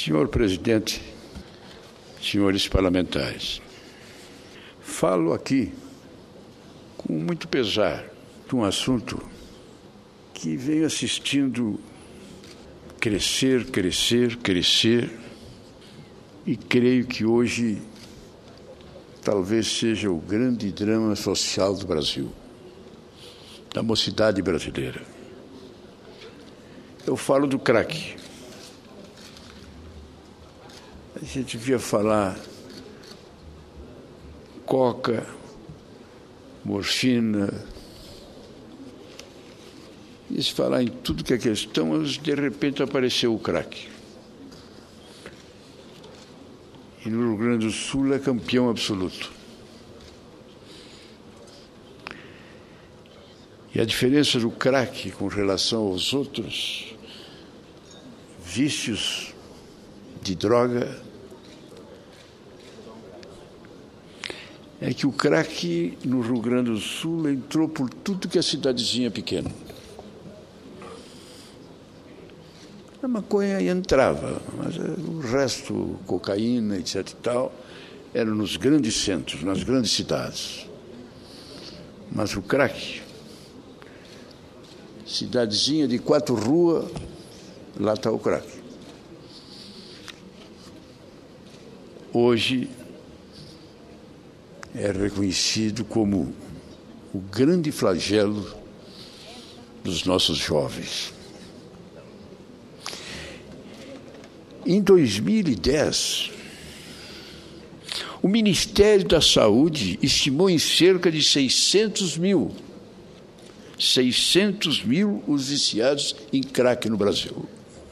Senhor presidente, senhores parlamentares, falo aqui com muito pesar de um assunto que venho assistindo crescer e creio que hoje talvez seja o grande drama social do Brasil, da mocidade brasileira. Eu falo do crack. A gente devia falar coca, morfina, e se falar em tudo que é questão, mas de repente apareceu o crack. E no Rio Grande do Sul é campeão absoluto. E a diferença do crack com relação aos outros vícios de droga é que o crack no Rio Grande do Sul entrou por tudo que é cidadezinha pequena. A maconha entrava, mas o resto, cocaína, etc. e tal, era nos grandes centros, nas grandes cidades. Mas o crack, cidadezinha de 4 ruas, lá está o crack. Hoje é reconhecido como o grande flagelo dos nossos jovens. Em 2010, o Ministério da Saúde estimou em cerca de 600 mil os viciados em crack no Brasil.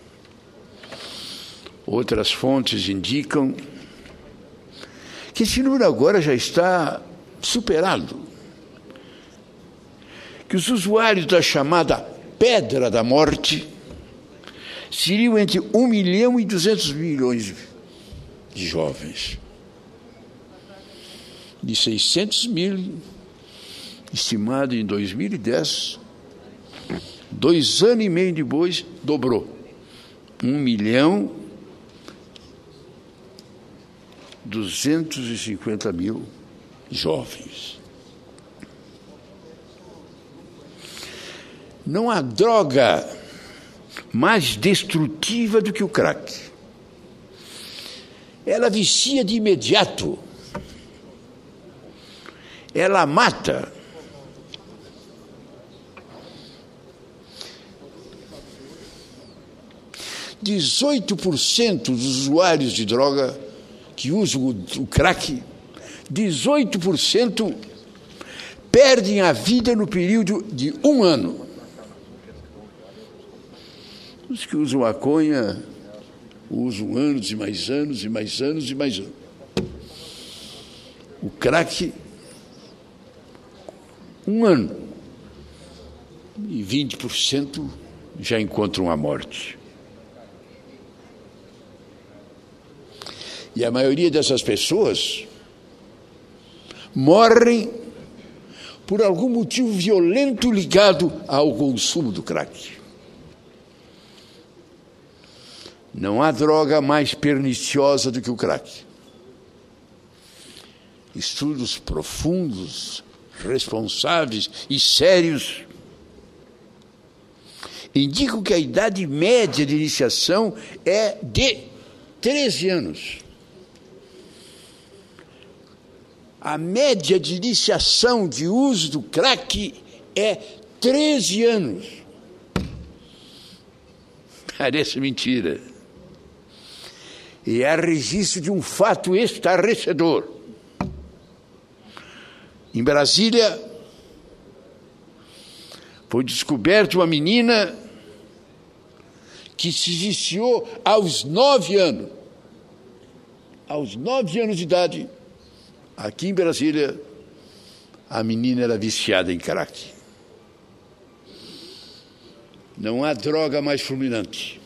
Outras fontes indicam que esse número agora já está superado, que os usuários da chamada pedra da morte seriam entre 1 milhão e 200 milhões de jovens. De 600 mil, estimado em 2010, 2 anos e meio depois, dobrou. 1 milhão 250 mil jovens. Não há droga mais destrutiva do que o crack. Ela vicia de imediato. Ela mata. – 18% dos usuários de droga que usam o crack, 18% perdem a vida no período de 1 ano. Os que usam maconha usam anos e mais anos e mais anos e mais anos. O crack, 1 ano. E 20% já encontram a morte. E a maioria dessas pessoas morrem por algum motivo violento ligado ao consumo do crack. Não há droga mais perniciosa do que o crack. Estudos profundos, responsáveis e sérios indicam que a idade média de iniciação é de 13 anos. A média de iniciação de uso do crack é 13 anos. Parece mentira. E há registro de um fato estarrecedor. Em Brasília, foi descoberta uma menina que se viciou aos 9 anos. Aos 9 anos de idade, aqui em Brasília, a menina era viciada em crack. Não há droga mais fulminante.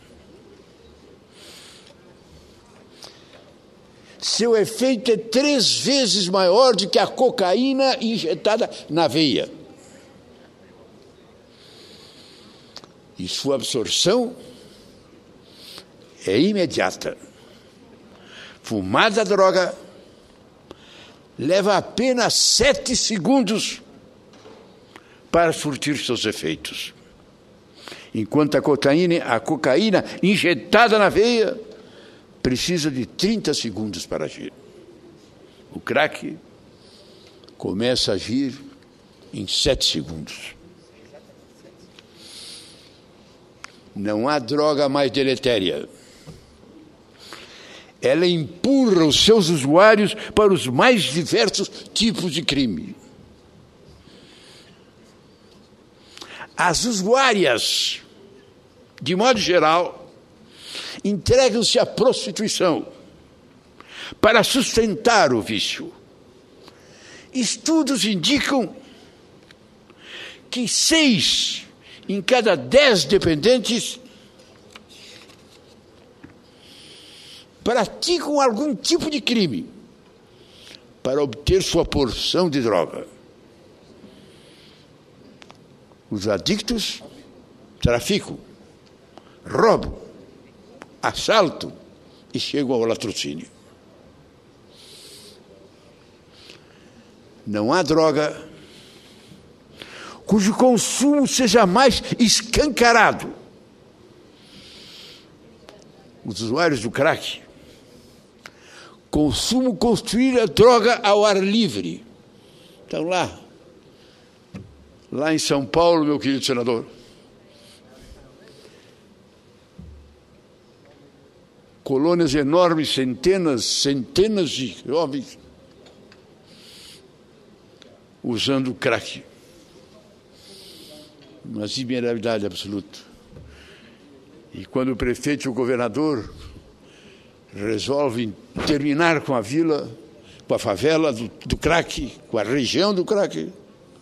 Seu efeito é 3 vezes maior do que a cocaína injetada na veia. E sua absorção é imediata. Fumada a droga, leva apenas 7 segundos para surtir seus efeitos. Enquanto a cocaína injetada na veia precisa de 30 segundos para agir. O crack começa a agir em 7 segundos. Não há droga mais deletéria. Ela empurra os seus usuários para os mais diversos tipos de crime. As usuárias, de modo geral, entregam-se à prostituição para sustentar o vício. Estudos indicam que 6 em cada 10 dependentes praticam algum tipo de crime para obter sua porção de droga. Os adictos traficam, roubam, assaltam e chegam ao latrocínio. Não há droga cujo consumo seja mais escancarado. Os usuários do crack consumam construir a droga ao ar livre. Então lá em São Paulo, meu querido senador, colônias enormes, centenas de jovens usando crack. Uma imoralidade absoluta. E quando o prefeito e o governador resolvem terminar com a vila, com a favela do crack, com a região do crack,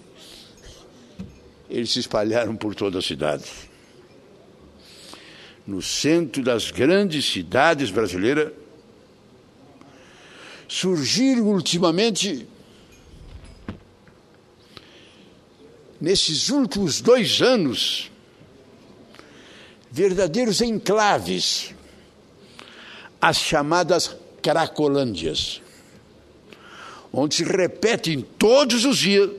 eles se espalharam por toda a cidade. No centro das grandes cidades brasileiras, surgiram ultimamente, nesses últimos 2 anos, verdadeiros enclaves, as chamadas cracolândias, onde se repetem todos os dias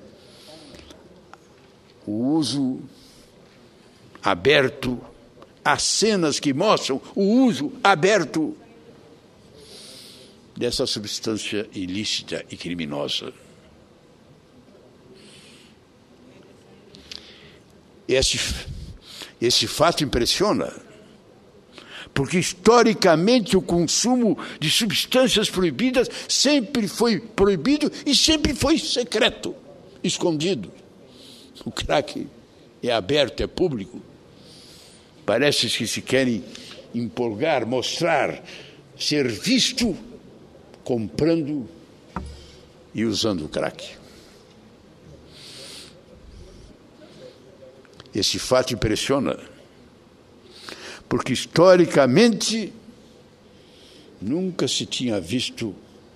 o uso aberto, as cenas que mostram o uso aberto dessa substância ilícita e criminosa. Esse fato impressiona, porque historicamente o consumo de substâncias proibidas sempre foi proibido e sempre foi secreto, escondido. O crack é aberto, é público. Parece que se querem empolgar, mostrar, ser visto comprando e usando o crack. Esse fato impressiona, porque historicamente nunca se tinha visto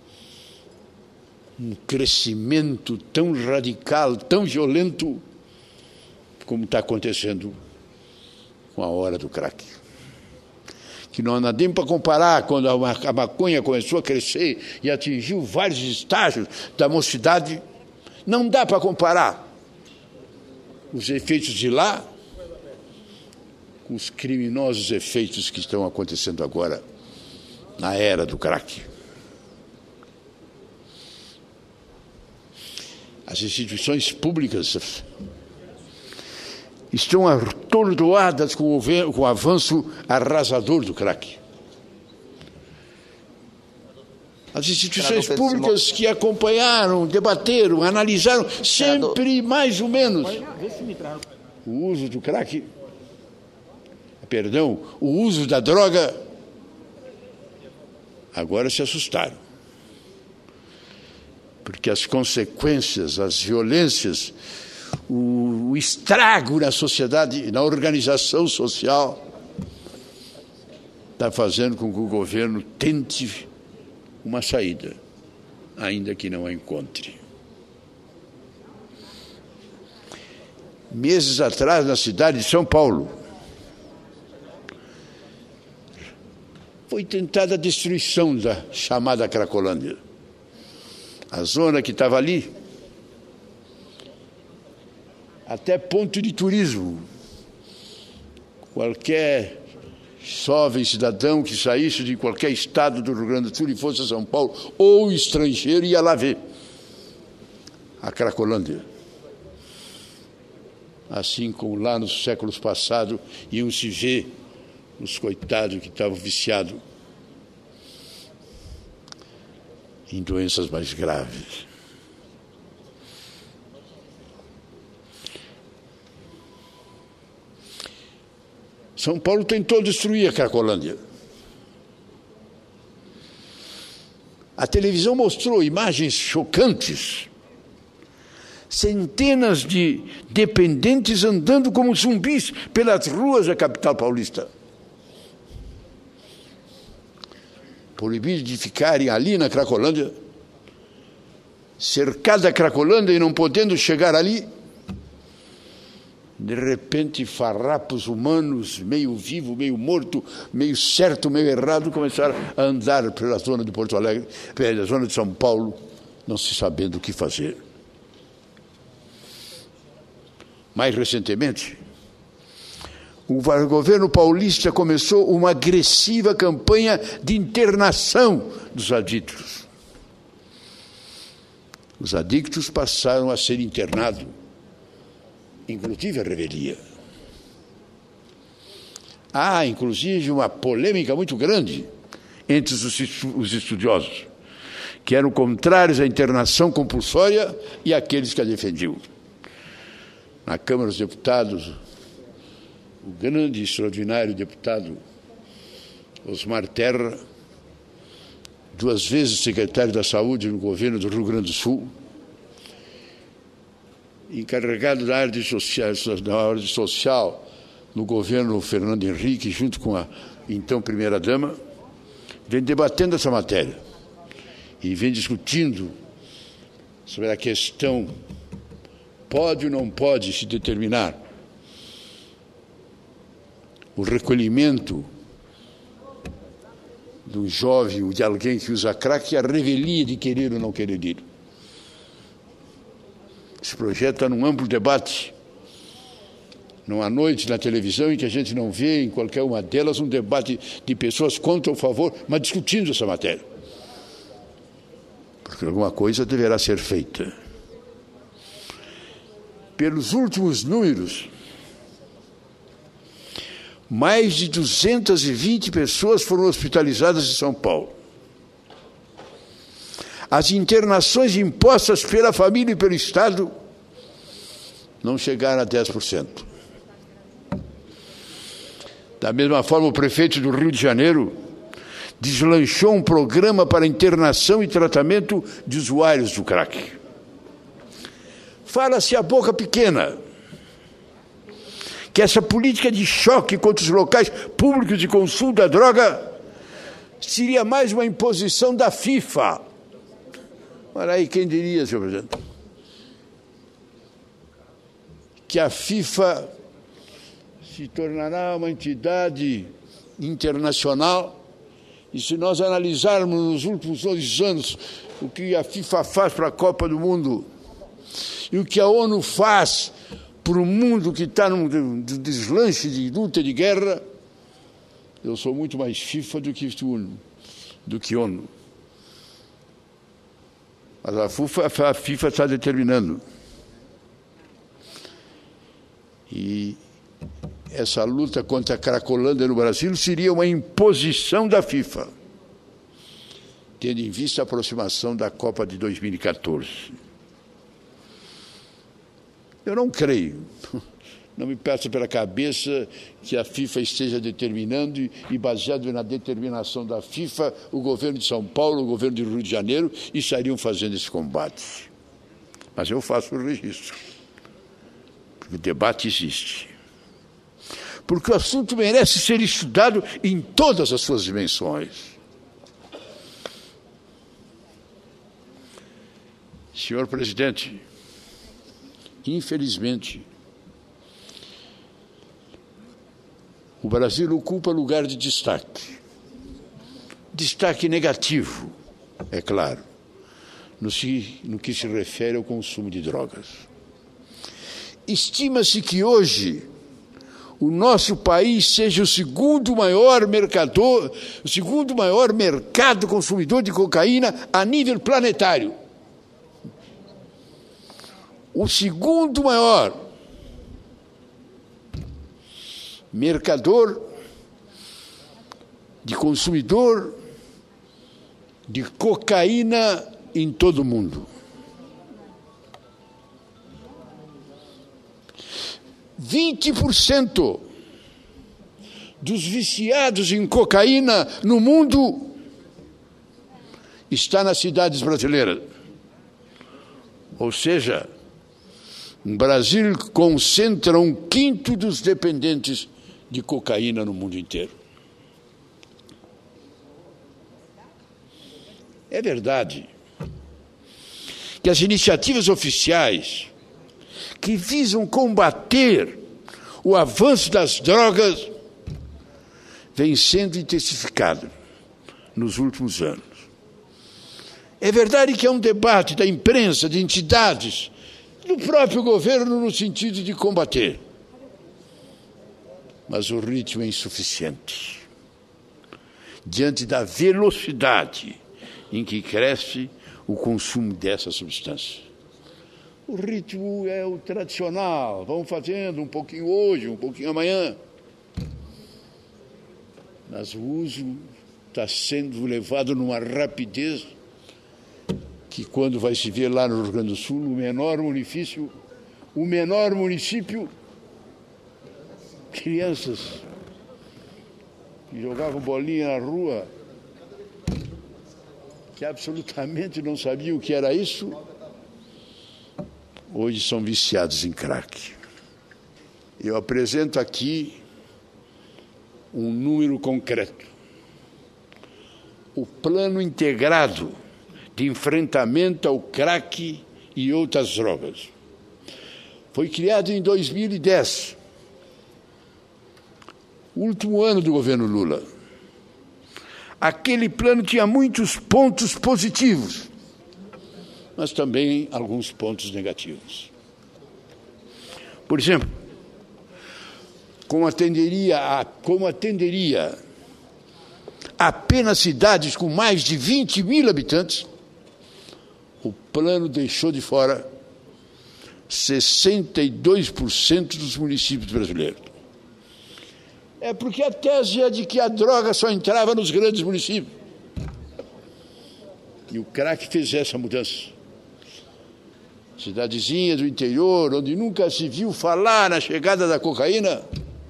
um crescimento tão radical, tão violento, como está acontecendo com a hora do crack. Que não dá nem para comparar quando a maconha começou a crescer e atingiu vários estágios da mocidade, não dá para comparar os efeitos de lá com os criminosos efeitos que estão acontecendo agora na era do crack. As instituições públicas estão atordoadas com o avanço arrasador do crack. As instituições públicas que acompanharam, debateram, analisaram, sempre mais ou menos o uso do crack, o uso da droga, agora se assustaram. Porque as consequências, as violências, o estrago na sociedade, na organização social, está fazendo com que o governo tente uma saída, ainda que não a encontre. Meses atrás, na cidade de São Paulo, foi tentada a destruição da chamada Cracolândia. A zona que estava ali, até ponto de turismo. Qualquer jovem cidadão que saísse de qualquer estado do Rio Grande do Sul e fosse a São Paulo, ou estrangeiro, ia lá ver a Cracolândia. Assim como lá nos séculos passados iam se ver os coitados que estavam viciados em doenças mais graves. São Paulo tentou destruir a Cracolândia. A televisão mostrou imagens chocantes. Centenas de dependentes andando como zumbis pelas ruas da capital paulista. Proibidos de ficarem ali na Cracolândia, cercada a Cracolândia e não podendo chegar ali. De repente, farrapos humanos, meio vivo, meio morto, meio certo, meio errado, começaram a andar pela zona de Porto Alegre, pela zona de São Paulo, não se sabendo o que fazer. Mais recentemente, o governo paulista começou uma agressiva campanha de internação dos adictos. Os adictos passaram a ser internados, inclusive a revelia. Há, inclusive, uma polêmica muito grande entre os estudiosos, que eram contrários à internação compulsória e aqueles que a defendiam. Na Câmara dos Deputados, o grande e extraordinário deputado Osmar Terra, 2 vezes secretário da Saúde no governo do Rio Grande do Sul, encarregado da área social no governo Fernando Henrique, junto com a então primeira-dama, vem debatendo essa matéria e vem discutindo sobre a questão pode ou não pode se determinar o recolhimento do jovem, de alguém que usa crack, e a revelia de querer ou não querer ir. Esse projeto está num amplo debate, numa noite na televisão em que a gente não vê em qualquer uma delas um debate de pessoas contra ou a favor, mas discutindo essa matéria. Porque alguma coisa deverá ser feita. Pelos últimos números, mais de 220 pessoas foram hospitalizadas em São Paulo. As internações impostas pela família e pelo Estado não chegaram a 10%. Da mesma forma, o prefeito do Rio de Janeiro deslanchou um programa para internação e tratamento de usuários do crack. Fala-se a boca pequena que essa política de choque contra os locais públicos de consumo da droga seria mais uma imposição da FIFA. Olha aí, quem diria, senhor presidente, que a FIFA se tornará uma entidade internacional, e se nós analisarmos nos últimos 2 anos o que a FIFA faz para a Copa do Mundo e o que a ONU faz para o mundo que está num deslanche de luta de guerra, eu sou muito mais FIFA do que ONU. Mas a FIFA está determinando. E essa luta contra a Cracolândia no Brasil seria uma imposição da FIFA, tendo em vista a aproximação da Copa de 2014. Eu não creio, não me passa pela cabeça que a FIFA esteja determinando e baseado na determinação da FIFA, o governo de São Paulo, o governo do Rio de Janeiro estariam fazendo esse combate. Mas eu faço o registro, porque o debate existe. Porque o assunto merece ser estudado em todas as suas dimensões. Senhor presidente, infelizmente, o Brasil ocupa lugar de destaque destaque negativo, é claro, no que se refere ao consumo de drogas. Estima-se que hoje o nosso país seja o segundo maior mercado consumidor de cocaína a nível planetário. O segundo maior mercador de consumidor de cocaína em todo o mundo. 20% dos viciados em cocaína no mundo está nas cidades brasileiras. Ou seja, o Brasil concentra 1/5 dos dependentes de cocaína no mundo inteiro. É verdade que as iniciativas oficiais que visam combater o avanço das drogas vêm sendo intensificadas nos últimos anos. É verdade que há um debate da imprensa, de entidades, do próprio governo no sentido de combater. Mas o ritmo é insuficiente. Diante da velocidade em que cresce o consumo dessa substância. O ritmo é o tradicional, vamos fazendo um pouquinho hoje, um pouquinho amanhã. Mas o uso está sendo levado numa rapidez que, quando vai se ver lá no Rio Grande do Sul, o menor município, crianças que jogavam bolinha na rua, que absolutamente não sabiam o que era isso, hoje são viciados em crack. Eu apresento aqui um número concreto. O Plano Integrado de Enfrentamento ao Crack e outras drogas foi criado em 2010, último ano do governo Lula. Aquele plano tinha muitos pontos positivos, mas também alguns pontos negativos. Por exemplo, como atenderia apenas cidades com mais de 20 mil habitantes, o plano deixou de fora 62% dos municípios brasileiros. É porque a tese é de que a droga só entrava nos grandes municípios. E o crack fez essa mudança. Cidadezinha do interior, onde nunca se viu falar na chegada da cocaína,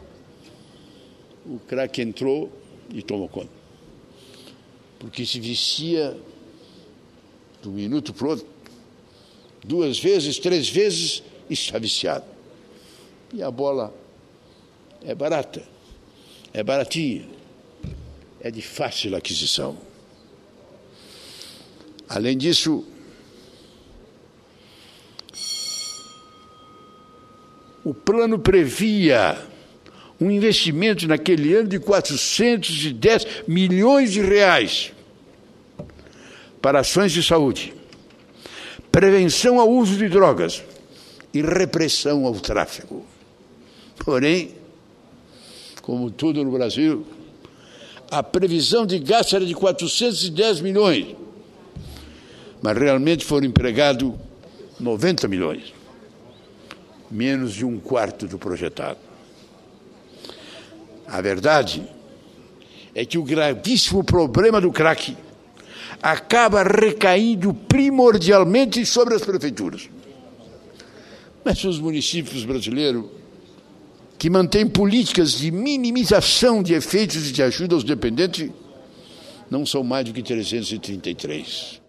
o crack entrou e tomou conta. Porque se vicia de um minuto para o outro, 2 vezes, 3 vezes, está viciado. E a bola é barata, é baratinha, é de fácil aquisição. Além disso, o plano previa um investimento naquele ano de 410 milhões de reais para ações de saúde, prevenção ao uso de drogas e repressão ao tráfico. Porém, como tudo no Brasil, a previsão de gasto era de 410 milhões, mas realmente foram empregados 90 milhões, menos de 1/4 do projetado. A verdade é que o gravíssimo problema do crack acaba recaindo primordialmente sobre as prefeituras. Mas os municípios brasileiros, que mantêm políticas de minimização de efeitos e de ajuda aos dependentes, não são mais do que 333.